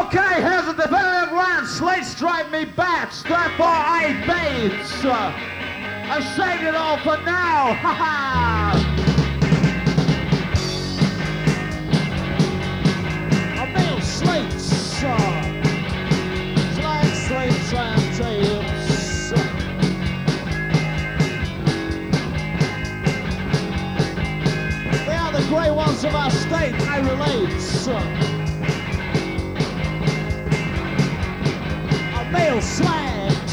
Okay, here's a definitive round. Slates drive me back. Stand for 8 beats. I saved it all for now. Ha ha. Emil Slates. Slates and tapes. They are the grey ones of our state. I relate. Emil Slates,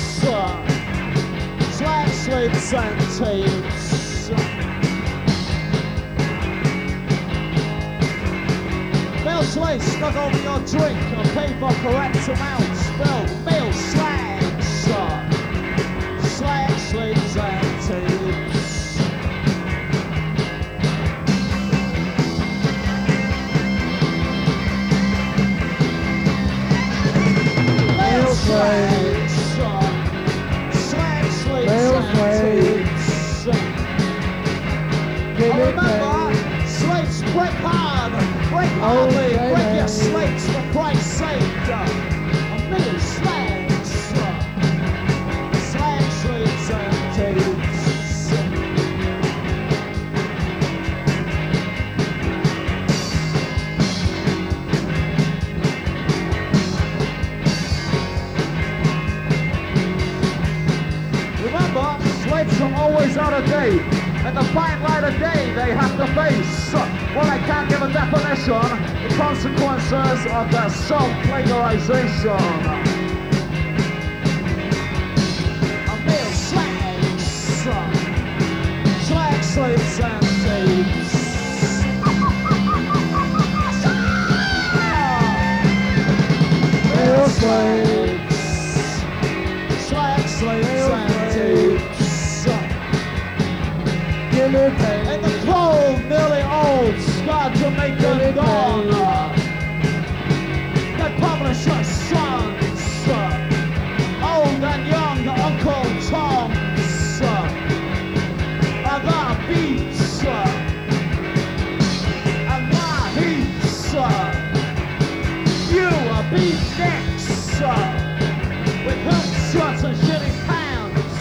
slates and tapes. Emil Slates, stuck over your drink and pay for correct amount. Spelled Emil Slates, slates and tapes. Emil Slates, slates and tapes. Remember, slates break hard, break hardly, break your slates for Christ's sake. Emil Slates, slates and tapes. Remember, slates are always out of date. And the fine light of day they have to face. Well, I can't give a definition. The consequences of their self-plagiarization. Emil Slates, slates and tapes. Emil Slates, slates and tapes. In the cold, nearly old, scarred Jamaican dawn, they publish your sons, old and young Uncle Tom's, and the beats, and my heats, you are beatniks, with hook shots and shitty pants,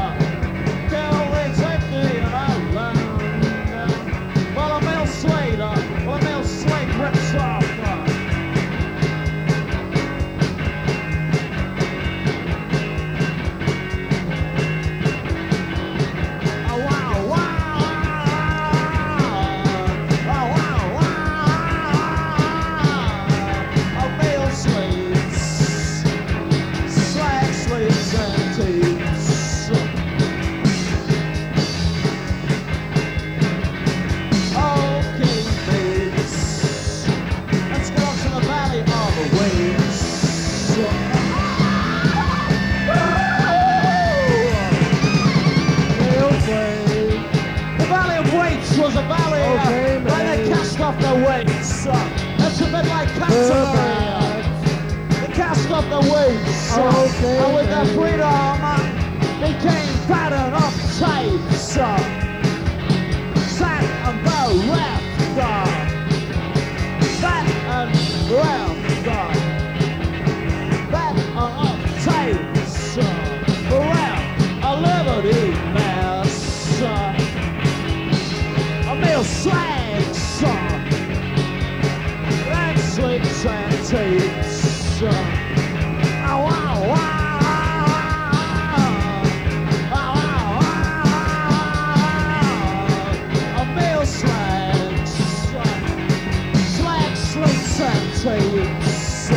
Emil Slates rips off. Oh wow, wow. Oh wow, wow. Emil Slates, slates and tapes. Was a valley where they cast off their weights. It's a bit like Canterbury. They cast off their weights and with their freedom became fat and uptight. Sat and bereft. Fat and bereft. Fat and uptight. Bereft. A liberty mess. Emil Slates, slates and tapes. Oh wow, wow. Emil Slates, slates and tapes.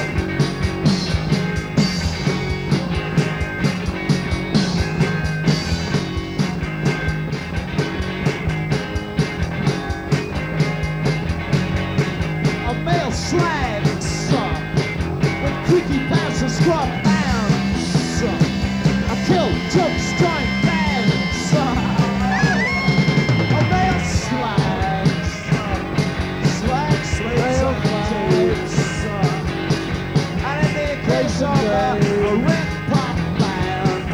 Emil Slates, with creaky pants and scrub hands. I killed jokes, joint bands. Emil Slates, slates and tapes. And in the case of a red pop band,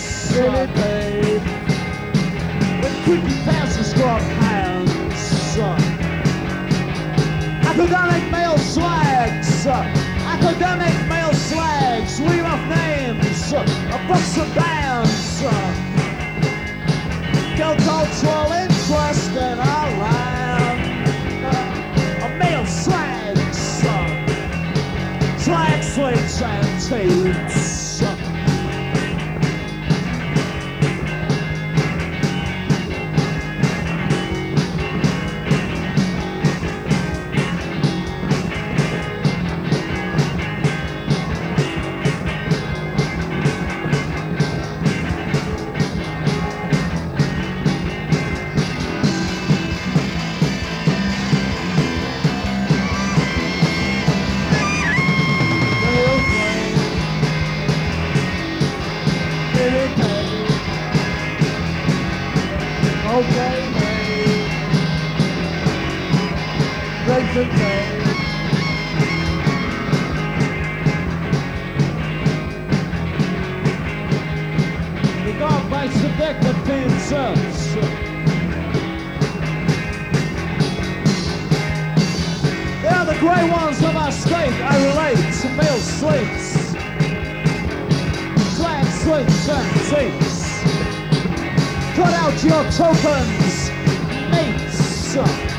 with creaky pants and scrub hands. I could not make Emil Slates. I Academic male slags, ream off names, books and bands, cultural interest in our land. Male slags, slag slaves and tapes. Okay, mate. Breaks and pain. The dog bites the dick that pains us. They are the grey ones of our state, I relate to male slates. Slag slates and tapes. Cut out your tokens, mates.